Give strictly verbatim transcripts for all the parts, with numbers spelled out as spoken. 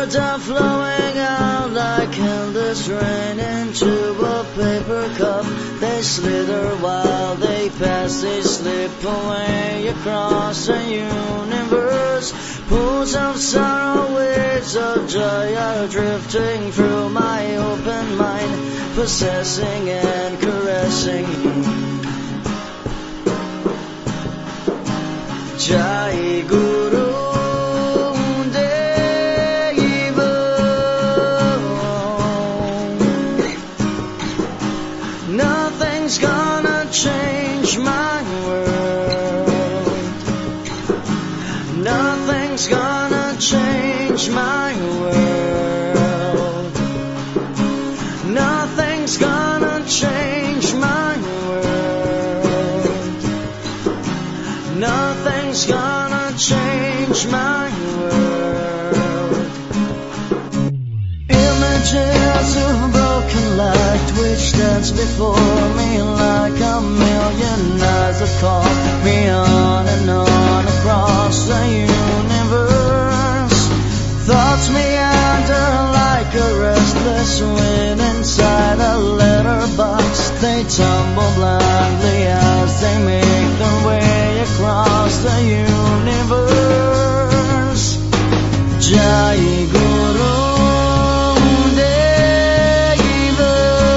words are flowing out like endless rain into a paper cup. They slither while they pass, they slip away across the universe. Pools of sorrow, waves of joy are drifting through my open mind, possessing and caressing. Jai Guru Deva. Nothing's gonna change my world. Nothing's gonna change my world. Nothing's gonna change my world. Nothing's gonna change my world. Images of broken light which dance before me like a million eyes that call me on and on across the universe. Thoughts meander like a restless wind inside a letterbox. They tumble blindly as they make their way across the universe. Jai Guru Deva.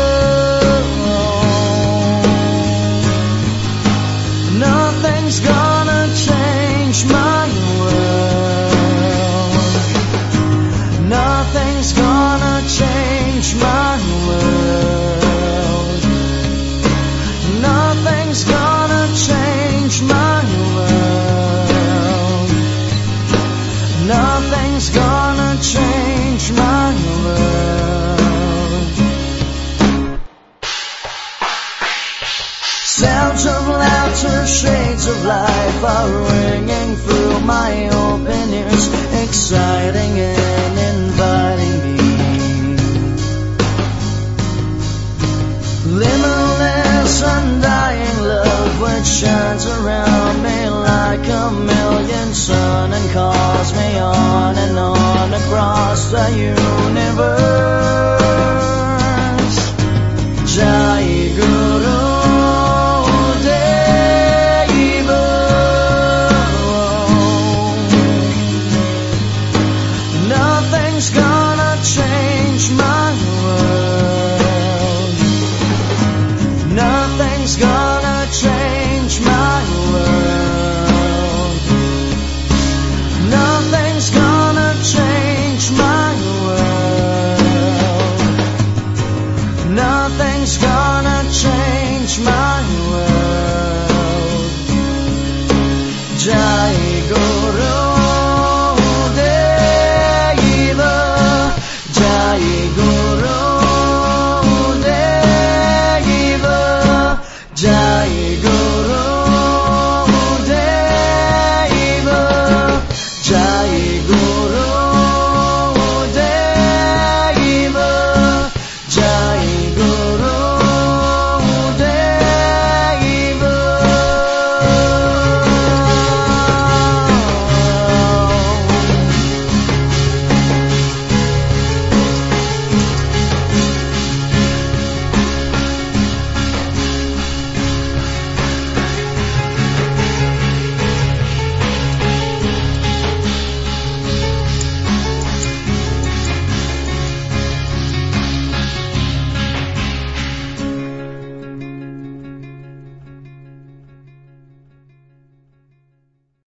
Nothing's gonna change my world. Nothing's gonna change my world. Nothing's gonna change my world. Nothing's gonna change my world. Sounds of laughter, shades of life are ringing through my open ears, exciting and inviting me. Limitless, undying love which shines around me like a million sun and calls me on and on across the universe.